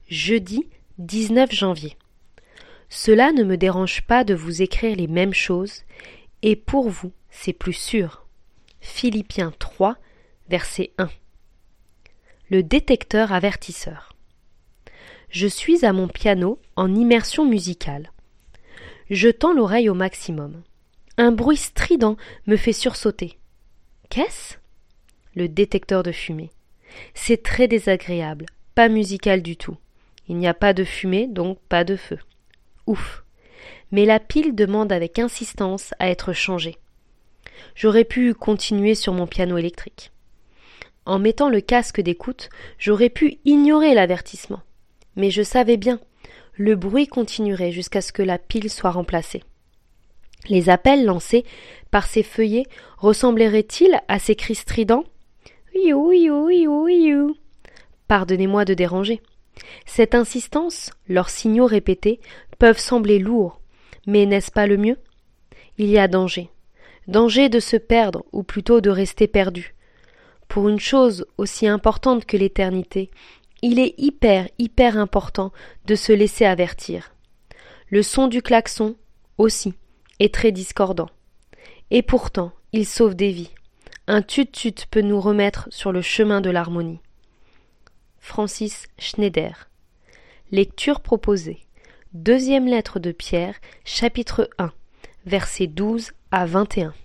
jeudi 19 janvier. Cela ne me dérange pas de vous écrire les mêmes choses, et pour vous, c'est plus sûr. Philippiens 3, verset 1. Le détecteur avertisseur. Je suis à mon piano en immersion musicale. Je tends l'oreille au maximum. Un bruit strident me fait sursauter. Qu'est-ce ? Le détecteur de fumée. C'est très désagréable, pas musical du tout. Il n'y a pas de fumée, donc pas de feu. Ouf. Mais la pile demande avec insistance à être changée. J'aurais pu continuer sur mon piano électrique. En mettant le casque d'écoute, j'aurais pu ignorer l'avertissement. Mais je savais bien, le bruit continuerait jusqu'à ce que la pile soit remplacée. Les appels lancés par ces feuillets ressembleraient-ils à ces cris stridents ? You, you, you, you. Pardonnez-moi de déranger. Cette insistance, leurs signaux répétés, peuvent sembler lourds, mais n'est-ce pas le mieux ? Il y a danger. Danger de se perdre, ou plutôt de rester perdu. Pour une chose aussi importante que l'éternité, il est hyper important de se laisser avertir. Le son du klaxon, aussi, est très discordant. Et pourtant, il sauve des vies. Un tut-tut peut nous remettre sur le chemin de l'harmonie. Francis Schneider. Lecture proposée. Deuxième lettre de Pierre, chapitre 1, versets 12 à 21.